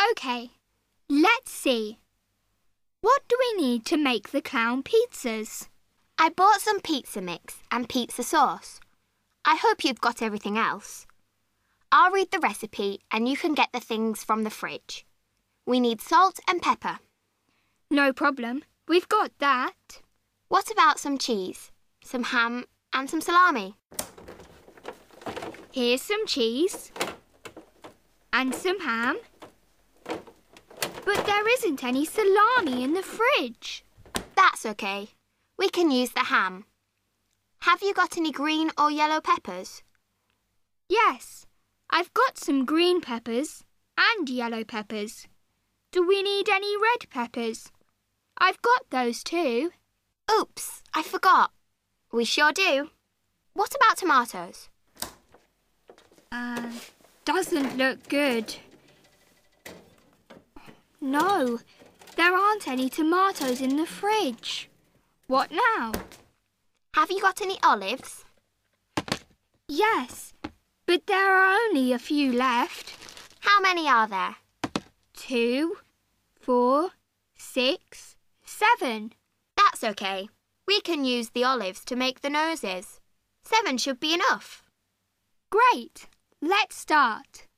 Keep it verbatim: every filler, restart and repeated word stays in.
OK, let's see. What do we need to make the clown pizzas? I bought some pizza mix and pizza sauce. I hope you've got everything else. I'll read the recipe and you can get the things from the fridge. We need salt and pepper. No problem. We've got that. What about some cheese, some ham and some salami? Here's some cheese and some ham. But there isn't any salami in the fridge. That's OK. We can use the ham. Have you got any green or yellow peppers? Yes, I've got some green peppers and yellow peppers. Do we need any red peppers? I've got those too. Oops, I forgot. We sure do. What about tomatoes? Uh, doesn't look good. No, there aren't any tomatoes in the fridge. What now? Have you got any olives? Yes, but there are only a few left. How many are there? Two, four, six, seven. That's OK. We can use the olives to make the noses. Seven should be enough. Great. Let's start.